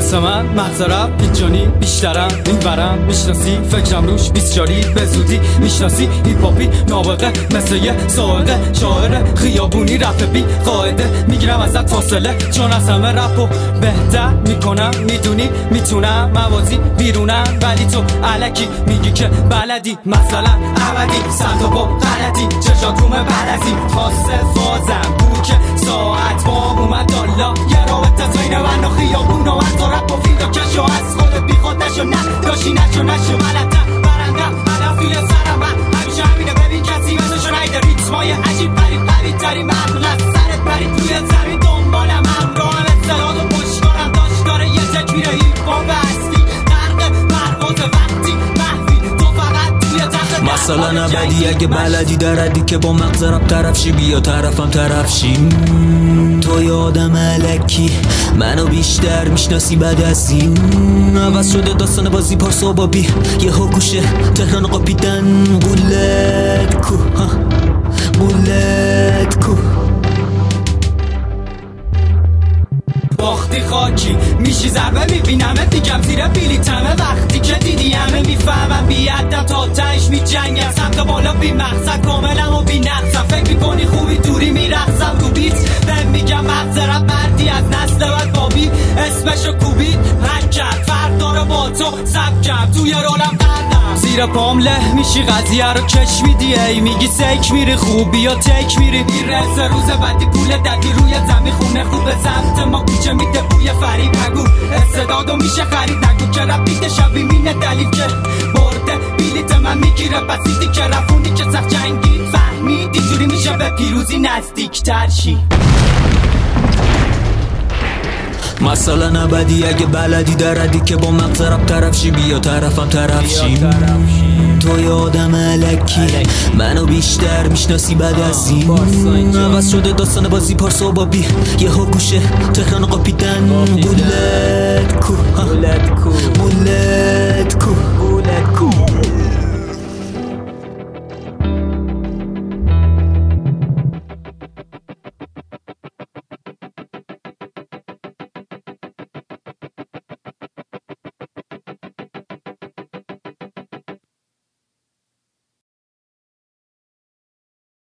مثل من مغزرم پیچانی بیشترم میبرم میشناسی فکرم روش 24 به زودی میشناسی هیپاپی نابغه مثل یه سائقه شاعر خیابونی رپ بی قاعده میگیرم ازت فاصله چون از همه رپو بهتر میکنم میدونی میتونم موازی بیرونم ولی تو الکی میگی که بلدی مثلا ابدی صد با غلطی چشات رومه بلدی خاصه فازم بود که ساعت بام اومد الله یه رابطه زاین من و خیابون و از رپ و فید و کش و از خودت بی خود نشو نه داشتی نشو غلطم برندم هدفی سرم من همیشه همینه ببین کسی مثلشو نیده ریتمای عجیب پرید تری مغل از سرت پرید روی زمین دنبالم همراهم اصطلاح و پشتکارم داشت داره یه تک میره هیپ-هاپ هستی غرق پرواز وقتی محوی تو فقط توی تخت مثلا نبدی اگه بلدی دردی که با مغز رپ طرف شی بیا طرفم طرف شی تو یه آدم الکی منو بیشتر میشناسی بعد از این عوض شده داستان بازی پارسا بابی یه حکوشه تهران قاپیدن بولت کو بولت کو باختی خاکی میشی ضربه میبینمه دیگم زیر بلیتمه وقتی که دیدی همه میفهمم بیادم تا تهش میجنگم سمت بالا بی مقصد کاملم و بی نقصم فکر میکنی خوبی دوری میرقصم رو بیت بهم میگم مغز رپ مردی از نسل بعد بابی اسمشو کوبید حک کرد فردا رو با تو سب کرد توی رولم قردم زیر پام له میشی قضیه رو کش میدی ای میگی سیک میری خوبی یا تک میری میرسه روز بعدی پول ددی روی زمین خونه خوب سمت ما کوچه میده بوی فرید نگو استعدادو میشه خرید نگو که رپیت شبی مینه دلیل که برده بیلیت من میگیره بسیدی که رفونی که سخت جنگید فهمیدی جوری میشه به پیروزی نزدیک تر شی مثلا نبدی اگه بلدی دردی که با مغز رپ طرف شی بیا طرفم طرف شی تو یه آدم الکی منو بیشتر میشناسی بعد از این عوض شده داستان بازی پارسا بابی یه حکوشه تهران قاپیدن بوله